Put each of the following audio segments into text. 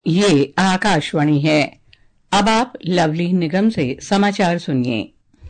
ये आकाशवाणी है। अब आप लवली निगम से समाचार सुनिए।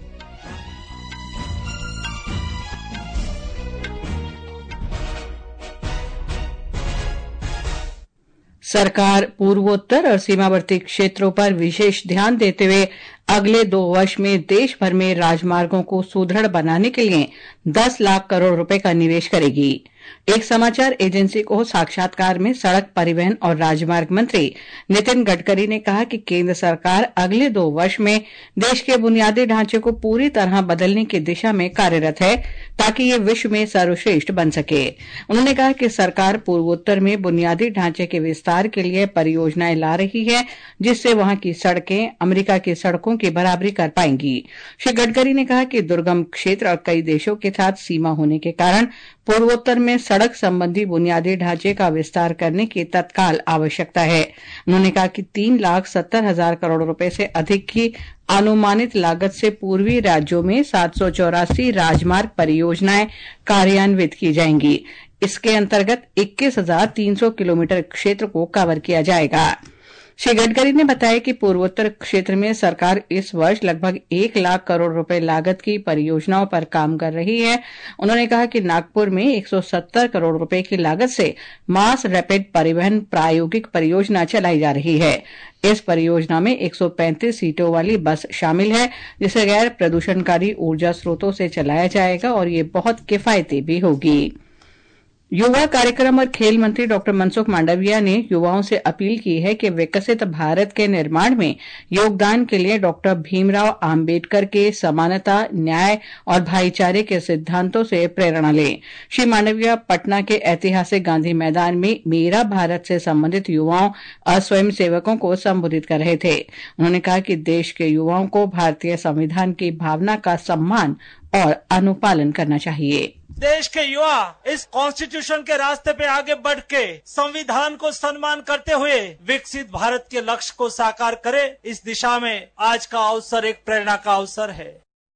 सरकार पूर्वोत्तर और सीमावर्ती क्षेत्रों पर विशेष ध्यान देते हुए अगले 2 वर्ष में देश भर में राजमार्गों को सुदृढ़ बनाने के लिए 10 लाख करोड़ रुपए का निवेश करेगी। एक समाचार एजेंसी को साक्षात्कार में सड़क परिवहन और राजमार्ग मंत्री नितिन गडकरी ने कहा कि केंद्र सरकार अगले 2 वर्ष में देश के बुनियादी ढांचे को पूरी तरह बदलने की दिशा में कार्यरत है ताकि ये विश्व में सर्वश्रेष्ठ बन सके। उन्होंने कहा कि सरकार पूर्वोत्तर में बुनियादी ढांचे के विस्तार के लिए परियोजनाएं ला रही है जिससे वहां की सड़कें अमेरिका की सड़कों की बराबरी कर पाएंगी। श्री गडकरी ने कहा कि दुर्गम क्षेत्र और कई देशों के साथ सीमा होने के कारण पूर्वोत्तर में सड़क संबंधी बुनियादी ढांचे का विस्तार करने की तत्काल आवश्यकता है। उन्होंने कहा कि 3,70,000 करोड़ रुपए से अधिक की अनुमानित लागत से पूर्वी राज्यों में 784 राजमार्ग परियोजनाएं कार्यान्वित की जाएंगी। इसके अंतर्गत 21,300 किलोमीटर क्षेत्र को कवर किया जाएगा। श्री गडकरी ने बताया कि पूर्वोत्तर क्षेत्र में सरकार इस वर्ष लगभग 1 लाख करोड़ रुपए लागत की परियोजनाओं पर काम कर रही है। उन्होंने कहा कि नागपुर में 170 करोड़ रुपए की लागत से मास रैपिड परिवहन प्रायोगिक परियोजना चलाई जा रही है। इस परियोजना में 135 सीटों वाली बस शामिल है जिसे गैर प्रदूषणकारी ऊर्जा स्रोतों से चलाया जाएगा और ये बहुत किफायती भी होगी। युवा कार्यक्रम और खेल मंत्री डॉक्टर मनसुख मांडविया ने युवाओं से अपील की है कि विकसित भारत के निर्माण में योगदान के लिए डॉक्टर भीमराव आम्बेडकर के समानता, न्याय और भाईचारे के सिद्धांतों से प्रेरणा लें। श्री मांडविया पटना के ऐतिहासिक गांधी मैदान में मेरा भारत से संबंधित युवाओं और स्वयंसेवकों को संबोधित कर रहे थे। उन्होंने कहा कि देश के युवाओं को भारतीय संविधान की भावना का सम्मान और अनुपालन करना चाहिए। देश के युवा इस कॉन्स्टिट्यूशन के रास्ते पे आगे बढ़ के संविधान को सम्मान करते हुए विकसित भारत के लक्ष्य को साकार करे, इस दिशा में आज का अवसर एक प्रेरणा का अवसर है।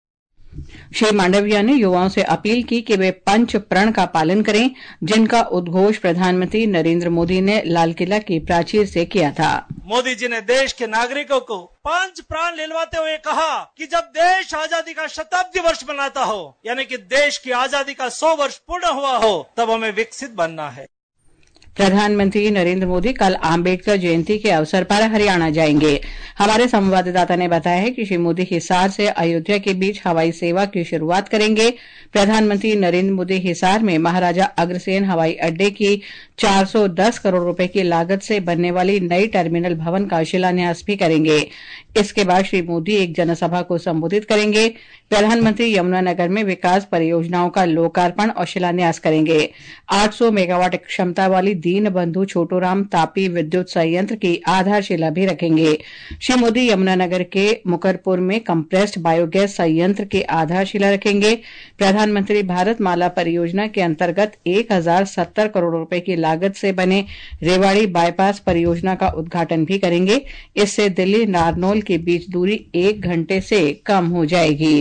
श्री मांडविया ने युवाओं से अपील की कि वे पंच प्रण का पालन करें जिनका उद्घोष प्रधानमंत्री नरेंद्र मोदी ने लाल किला की प्राचीर से किया था। मोदी जी ने देश के नागरिकों को 5 प्राण दिलवाते हुए कहा कि जब देश आजादी का शताब्दी वर्ष मनाता हो, यानी कि देश की आजादी का 100 वर्ष पूर्ण हुआ हो, तब हमें विकसित बनना है। प्रधानमंत्री नरेंद्र मोदी कल आम्बेडकर जयंती के अवसर पर हरियाणा जाएंगे। हमारे संवाददाता ने बताया है कि श्री मोदी हिसार से अयोध्या के बीच हवाई सेवा की शुरुआत करेंगे। प्रधानमंत्री नरेंद्र मोदी हिसार में महाराजा अग्रसेन हवाई अड्डे की 410 करोड़ रुपए की लागत से बनने वाली नई टर्मिनल भवन का शिलान्यास भी करेंगे। इसके बाद श्री मोदी एक जनसभा को संबोधित करेंगे। प्रधानमंत्री यमुनानगर में विकास परियोजनाओं का लोकार्पण और शिलान्यास करेंगे। 800 मेगावाट क्षमता वाली दीनबंधु छोटूराम तापी विद्युत संयंत्र की आधारशिला भी रखेंगे। श्री मोदी यमुनानगर के मुकरपुर में कंप्रेस्ड बायोगैस संयंत्र की आधारशिला रखेंगे। प्रधानमंत्री भारत माला परियोजना के अंतर्गत 1070 करोड़ रुपए की लागत से बने रेवाड़ी बाईपास परियोजना का उद्घाटन भी करेंगे। इससे दिल्ली नारनौल के बीच दूरी 1 घंटे से कम हो जाएगी।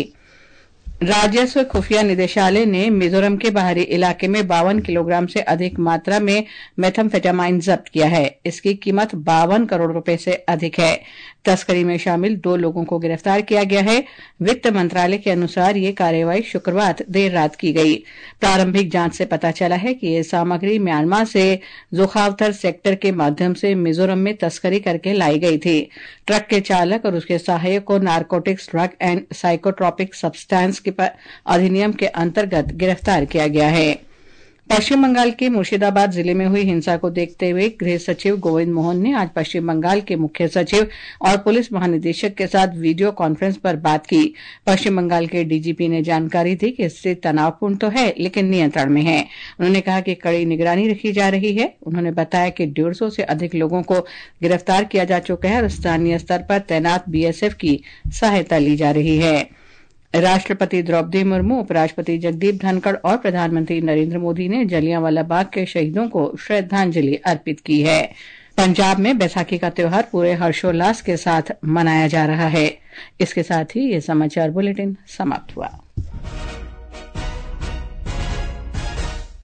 राजस्व खुफिया निदेशालय ने मिजोरम के बाहरी इलाके में 52 किलोग्राम से अधिक मात्रा में मेथाम्फेटामाइन जब्त किया है। इसकी कीमत 52 करोड़ रुपए से अधिक है। तस्करी में शामिल 2 लोगों को गिरफ्तार किया गया है। वित्त मंत्रालय के अनुसार ये कार्रवाई शुक्रवार देर रात की गई। प्रारंभिक जांच से पता चला है कि ये सामग्री म्यांमार से जोखावथर सेक्टर के माध्यम से मिजोरम में तस्करी करके लाई गई थी। ट्रक के चालक और उसके सहायक को narcotics drug and psychotropic substance के अधिनियम के अंतर्गत गिरफ्तार किया गया है। पश्चिम बंगाल के मुर्शिदाबाद जिले में हुई हिंसा को देखते हुए गृह सचिव गोविंद मोहन ने आज पश्चिम बंगाल के मुख्य सचिव और पुलिस महानिदेशक के साथ वीडियो कॉन्फ्रेंस पर बात की। पश्चिम बंगाल के डीजीपी ने जानकारी दी कि स्थिति तनावपूर्ण तो है लेकिन नियंत्रण में है। उन्होंने कहा कि कड़ी निगरानी रखी जा रही है। उन्होंने बताया कि 150 से अधिक लोगों को गिरफ्तार किया जा चुका है और स्थानीय स्तर पर तैनात बीएसएफ की सहायता ली जा रही है। राष्ट्रपति द्रौपदी मुर्मू, उपराष्ट्रपति जगदीप धनखड़ और प्रधानमंत्री नरेंद्र मोदी ने जलियांवाला बाग के शहीदों को श्रद्धांजलि अर्पित की है। पंजाब में बैसाखी का त्योहार पूरे हर्षोल्लास के साथ मनाया जा रहा है। इसके साथ ही ये समाचार बुलेटिन समाप्त हुआ।